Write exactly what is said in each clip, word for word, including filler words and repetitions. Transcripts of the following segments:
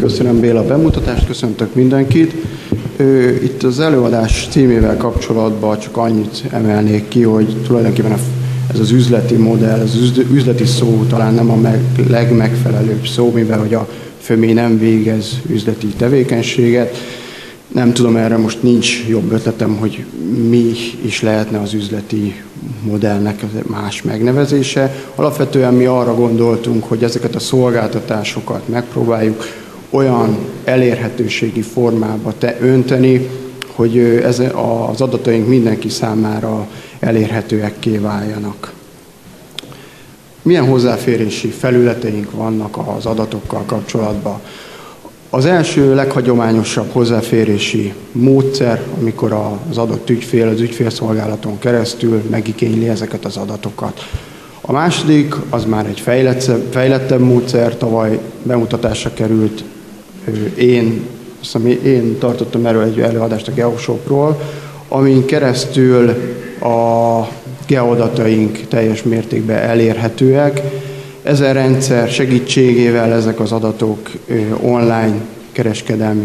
Köszönöm Béla a bemutatást, köszöntök mindenkit. Itt az előadás címével kapcsolatban csak annyit emelnék ki, hogy tulajdonképpen ez az üzleti modell, az üzleti szó talán nem a meg, legmegfelelőbb szó, mivel hogy a FÖMI nem végez üzleti tevékenységet. Nem tudom, erre most nincs jobb ötletem, hogy mi is lehetne az üzleti modellnek más megnevezése. Alapvetően mi arra gondoltunk, hogy ezeket a szolgáltatásokat megpróbáljuk olyan elérhetőségi formába te önteni, hogy ez az adataink mindenki számára elérhetőekké váljanak. Milyen hozzáférési felületeink vannak az adatokkal kapcsolatban? Az első leghagyományosabb hozzáférési módszer, amikor az adott ügyfél az ügyfélszolgálaton keresztül megigényli ezeket az adatokat. A második, az már egy fejlettebb, fejlettebb módszer, tavaly bemutatásra került, én, én tartottam erről egy előadást a GeoShopról, amin keresztül a geoadataink teljes mértékben elérhetőek. Ezen rendszer segítségével ezek az adatok online kereskedelmi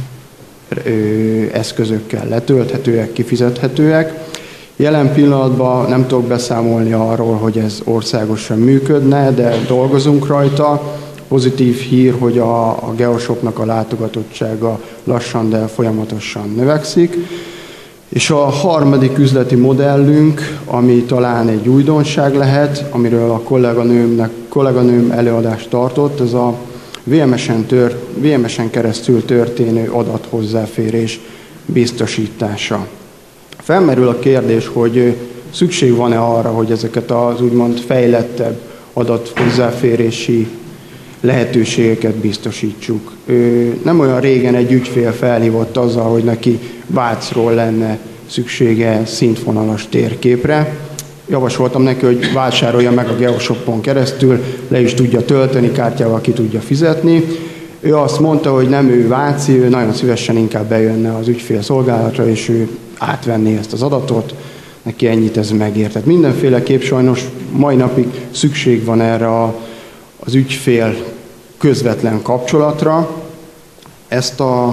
eszközökkel letölthetőek, kifizethetőek. Jelen pillanatban nem tudok beszámolni arról, hogy ez országosan működne, de dolgozunk rajta. Pozitív hír, hogy a, a GeoShopnak a látogatottsága lassan, de folyamatosan növekszik. És a harmadik üzleti modellünk, ami talán egy újdonság lehet, amiről a kolléganőmnek, kolléganőm előadást tartott, ez a vé em es-en, tört, vé em es-en keresztül történő adathozzáférés biztosítása. Felmerül a kérdés, hogy szükség van-e arra, hogy ezeket az úgymond fejlettebb adathozzáférési lehetőségeket biztosítsuk. Nem olyan régen egy ügyfél felhívott azzal, hogy neki Vácról lenne szüksége szintvonalas térképre. Javasoltam neki, hogy vásárolja meg a GeoShopon keresztül, le is tudja tölteni, kártyával ki tudja fizetni. Ő azt mondta, hogy nem ő váci, ő nagyon szívesen inkább bejönne az ügyfél szolgálatra, és ő átvenné ezt az adatot, neki ennyit ez megér. Tehát mindenféleképp sajnos mai napig szükség van erre a, az ügyfél közvetlen kapcsolatra. Ezt a,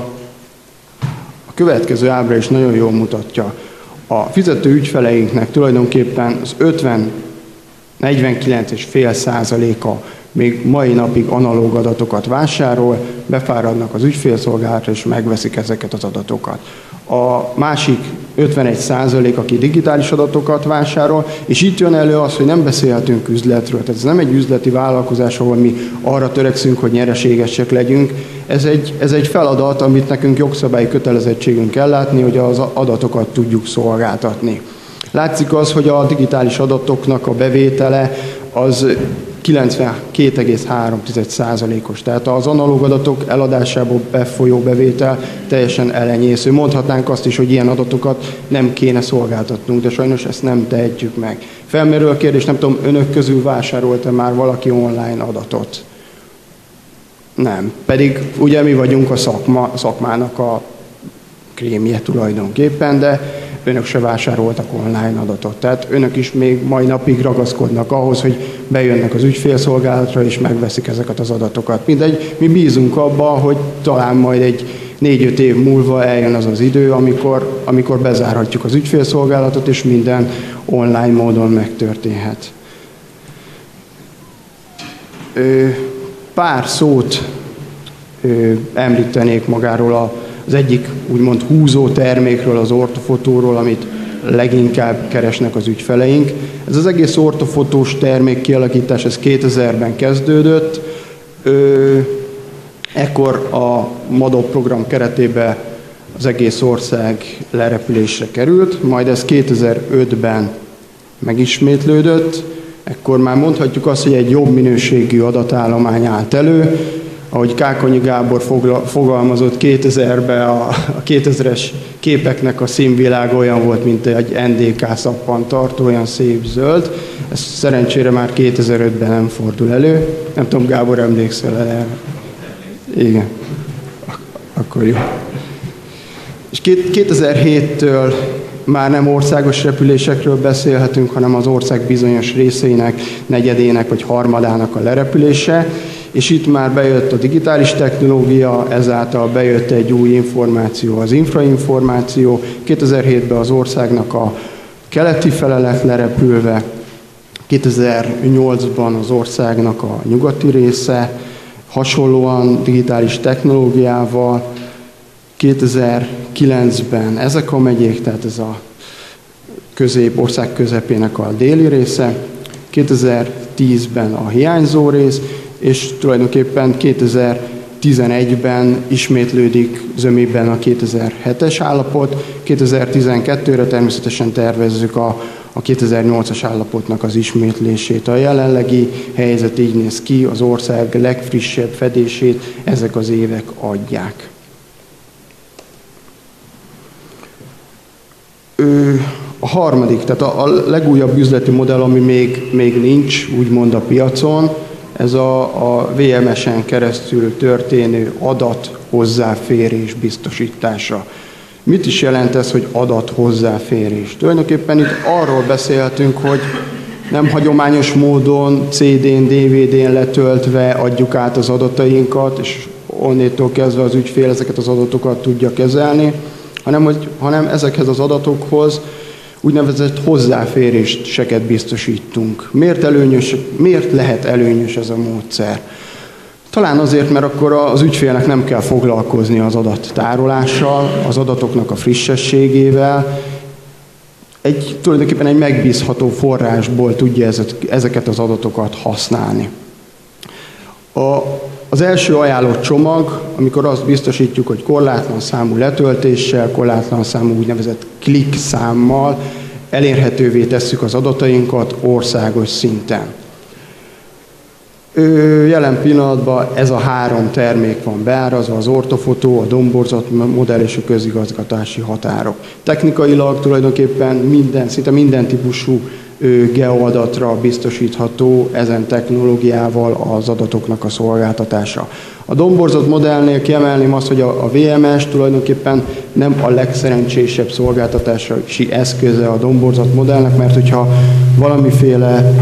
a következő ábra is nagyon jól mutatja. A fizető ügyfeleinknek tulajdonképpen az ötven negyvenkilenc egész öt százaléka még mai napig analóg adatokat vásárol, befáradnak az ügyfélszolgálatra és megveszik ezeket az adatokat. A másik ötvenegy százalék, aki digitális adatokat vásárol, és itt jön elő az, hogy nem beszélhetünk üzletről. Tehát ez nem egy üzleti vállalkozás, ahol mi arra törekszünk, hogy nyereségesek legyünk. Ez egy, ez egy feladat, amit nekünk jogszabályi kötelezettségünk ellátni, hogy az adatokat tudjuk szolgáltatni. Látszik az, hogy a digitális adatoknak a bevétele az kilencvenkét egész három százalékos. Tehát az analóg adatok eladásából befolyó bevétel teljesen elenyésző. Mondhatnánk azt is, hogy ilyen adatokat nem kéne szolgáltatnunk, de sajnos ezt nem tehetjük meg. Felmerül a kérdés, nem tudom, önök közül vásárolt-e már valaki online adatot? Nem. Pedig ugye mi vagyunk a szakma, szakmának a krémje tulajdonképpen, de önök se vásároltak online adatot. Tehát önök is még mai napig ragaszkodnak ahhoz, hogy bejönnek az ügyfélszolgálatra és megveszik ezeket az adatokat. Mindegy, mi bízunk abban, hogy talán majd egy négy-öt év múlva eljön az az idő, amikor, amikor bezárhatjuk az ügyfélszolgálatot, és minden online módon megtörténhet. Pár szót említenék magáról a az egyik úgymond húzó termékről, az ortofotóról, amit leginkább keresnek az ügyfeleink. Ez az egész ortofotós termék kialakítás, ez kétezerben kezdődött. Ö, ekkor a MADO program keretében az egész ország lerepülésre került, majd ez kétezer-ötben megismétlődött. Ekkor már mondhatjuk azt, hogy egy jobb minőségű adatállomány állt elő. Ahogy Kákonyi Gábor fogalmazott kétezerben, a, a kétezres képeknek a színvilága olyan volt, mint egy en dé ká szappantartó, olyan szép zöld. Ez szerencsére már kétezer-ötben nem fordul elő. Nem tudom, Gábor, emlékszel erre? Igen. Akkor jó. És kétezer-héttől már nem országos repülésekről beszélhetünk, hanem az ország bizonyos részeinek, negyedének vagy harmadának a lerepülése. és itt már bejött a digitális technológia, ezáltal bejött egy új információ, az infrainformáció. kétezer-hétben az országnak a keleti fele lett lerepülve, kétezer-nyolcban az országnak a nyugati része, hasonlóan digitális technológiával, kétezer-kilencben ezek a megyék, tehát ez a közép, ország közepének a déli része, kétezer-tízben a hiányzó rész, és tulajdonképpen kétezer-tizenegyben ismétlődik zömében a kétezer-hetes állapot, kétezer-tizenkettőre természetesen tervezzük a, a kétezer-nyolcas állapotnak az ismétlését. A jelenlegi helyzet így néz ki, az ország legfrissebb fedését ezek az évek adják. A harmadik, tehát a, a legújabb üzleti modell, ami még, még nincs, úgymond a piacon, ez a, a vé em es-en keresztül történő adat hozzáférés biztosítása. Mit is jelent ez, hogy adat hozzáférés? Tulajdonképpen itt arról beszéltünk, hogy nem hagyományos módon cé dén, dé vé dén letöltve adjuk át az adatainkat, és onnétól kezdve az ügyfél ezeket az adatokat tudja kezelni, hanem, hogy, hanem ezekhez az adatokhoz úgynevezett hozzáféréseket biztosítunk. Miért előnyös, miért lehet előnyös ez a módszer? Talán azért, mert akkor az ügyfélnek nem kell foglalkozni az adattárolással, az adatoknak a frissességével, egy, tulajdonképpen egy megbízható forrásból tudja ezeket az adatokat használni. A, az első ajánlott csomag, amikor azt biztosítjuk, hogy korlátlan számú letöltéssel, korlátlan számú úgynevezett klik számmal elérhetővé tesszük az adatainkat országos szinten. Jelen pillanatban ez a három termék van beárazva, az ortofotó, a domborzat modell és a közigazgatási határok. Technikailag tulajdonképpen minden, szinte minden típusú geoadatra biztosítható ezen technológiával az adatoknak a szolgáltatása. A domborzat modellnél kiemelném azt, hogy a vé em es tulajdonképpen nem a legszerencsésebb szolgáltatási eszköze a domborzat modellnek, mert hogyha valamiféle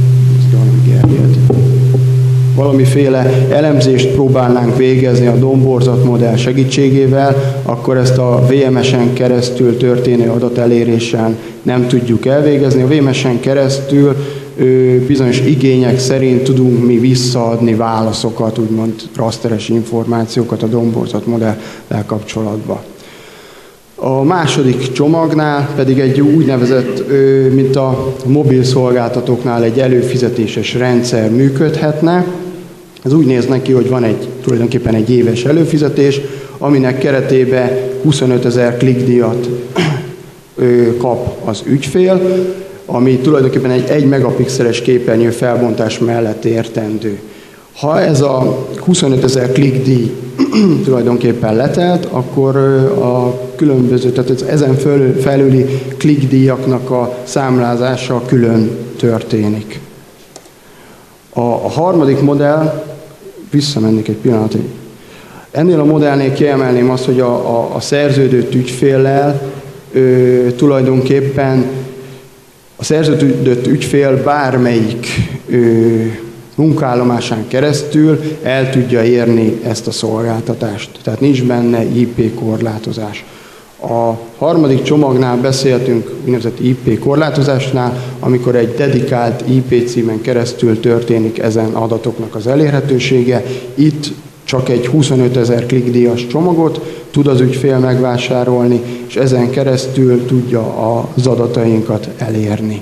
valamiféle elemzést próbálnánk végezni a domborzat modell segítségével, akkor ezt a vé em es-en keresztül történő adatelérésen nem tudjuk elvégezni. A vé em es-en keresztül bizonyos igények szerint tudunk mi visszaadni válaszokat, úgymond rasteres információkat a domborzat modellel kapcsolatban. A második csomagnál pedig egy úgynevezett, mint a mobil szolgáltatóknál egy előfizetéses rendszer működhetne. Ez úgy néz neki, hogy van egy, tulajdonképpen egy éves előfizetés, aminek keretében huszonötezer klikdíjat kap az ügyfél, ami tulajdonképpen egy egy megapixeles képernyő felbontás mellett értendő. Ha ez a huszonötezer klikdíj tulajdonképpen letelt, akkor a különböző, tehát ezen felüli klikdíjaknak a számlázása külön történik. A, a harmadik modell, visszamennék egy pillanatig, ennél a modellnél kiemelném azt, hogy a, a, a szerződött ügyféllel ö, tulajdonképpen a szerződött ügyfél bármelyik ö, munkállomásán keresztül el tudja érni ezt a szolgáltatást. Tehát nincs benne i pé korlátozás. A harmadik csomagnál beszéltünk úgynevezett i pé korlátozásnál, amikor egy dedikált i pé címen keresztül történik ezen adatoknak az elérhetősége. Itt csak egy huszonötezer klikdíjas csomagot tud az ügyfél megvásárolni, és ezen keresztül tudja az adatainkat elérni.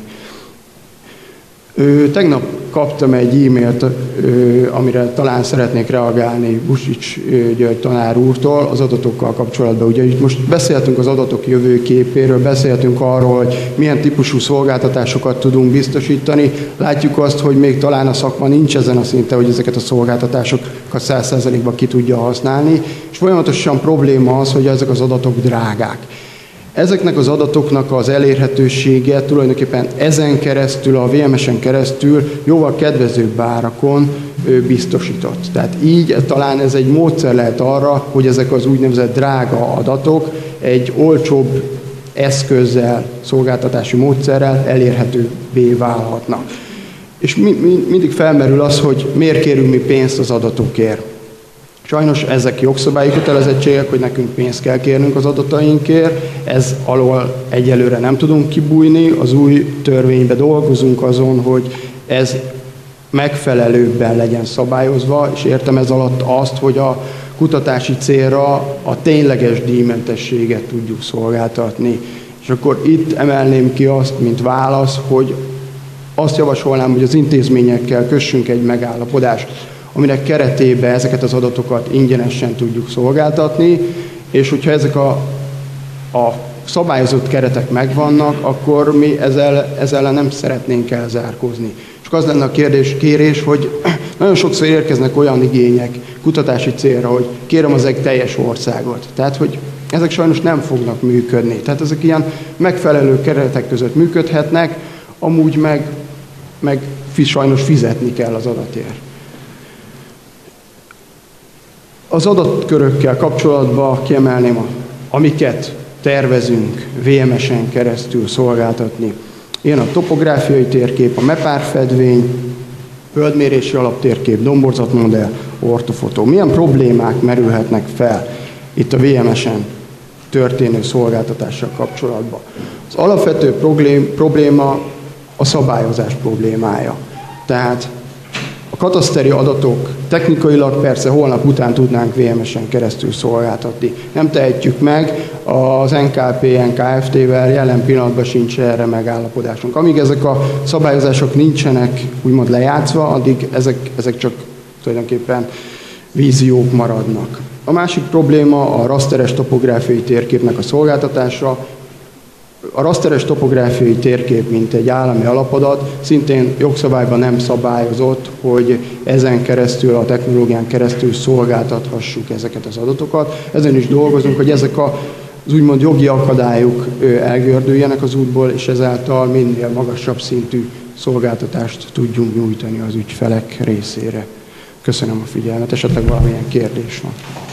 Ö, tegnap kaptam egy e-mailt, ö, amire talán szeretnék reagálni Busics György tanár úrtól az adatokkal kapcsolatban. Ugye itt most beszéltünk az adatok jövőképéről, beszéltünk arról, hogy milyen típusú szolgáltatásokat tudunk biztosítani. Látjuk azt, hogy még talán a szakma nincs ezen a szinten, hogy ezeket a szolgáltatásokat száz százalékban ki tudja használni, és folyamatosan probléma az, hogy ezek az adatok drágák. Ezeknek az adatoknak az elérhetősége tulajdonképpen ezen keresztül, a vé em es-en keresztül jóval kedvezőbb árakon biztosított. Tehát így talán ez egy módszer lehet arra, hogy ezek az úgynevezett drága adatok egy olcsóbb eszközzel, szolgáltatási módszerrel elérhetőbbé válhatnak. És mi, mi, mindig felmerül az, hogy miért kérünk mi pénzt az adatokért. Sajnos ezek jogszabályi kötelezettségek, hogy nekünk pénzt kell kérnünk az adatainkért, ez alól egyelőre nem tudunk kibújni, az új törvénybe dolgozunk azon, hogy ez megfelelőbben legyen szabályozva, és értem ez alatt azt, hogy a kutatási célra a tényleges díjmentességet tudjuk szolgáltatni. És akkor itt emelném ki azt, mint válasz, hogy azt javasolnám, hogy az intézményekkel kössünk egy megállapodást, aminek keretében ezeket az adatokat ingyenesen tudjuk szolgáltatni, és hogyha ezek a, a szabályozott keretek megvannak, akkor mi ezzel, ezzel nem szeretnénk elzárkózni. Csak az lenne a kérdés, kérés, hogy nagyon sokszor érkeznek olyan igények kutatási célra, hogy kérem az egy teljes országot. Tehát, hogy ezek sajnos nem fognak működni. Tehát ezek ilyen megfelelő keretek között működhetnek, amúgy meg, meg sajnos fizetni kell az adatért. Az adatkörökkel kapcsolatban kiemelném, a, amiket tervezünk vé em es-en keresztül szolgáltatni. Ilyen a topográfiai térkép, a mepárfedvény, földmérési alaptérkép, domborzatmodell, ortofotó. Milyen problémák merülhetnek fel itt a vé em es-en történő szolgáltatással kapcsolatban? Az alapvető probléma a szabályozás problémája. Tehát a kataszteri adatok technikailag persze holnap után tudnánk vé em es-en keresztül szolgáltatni. Nem tehetjük meg, az en ká pé en ká ef té-vel jelen pillanatban sincs erre megállapodásunk. Amíg ezek a szabályozások nincsenek úgymond lejátszva, addig ezek, ezek csak tulajdonképpen víziók maradnak. A másik probléma a rasteres topográfiai térképnek a szolgáltatása. A rasteres topográfiai térkép, mint egy állami alapadat, szintén jogszabályban nem szabályozott, hogy ezen keresztül, a technológián keresztül szolgáltathassuk ezeket az adatokat. Ezen is dolgozunk, hogy ezek a, az úgymond jogi akadályok elgördüljenek az útból, és ezáltal minél magasabb szintű szolgáltatást tudjunk nyújtani az ügyfelek részére. Köszönöm a figyelmet, esetleg valamilyen kérdés van.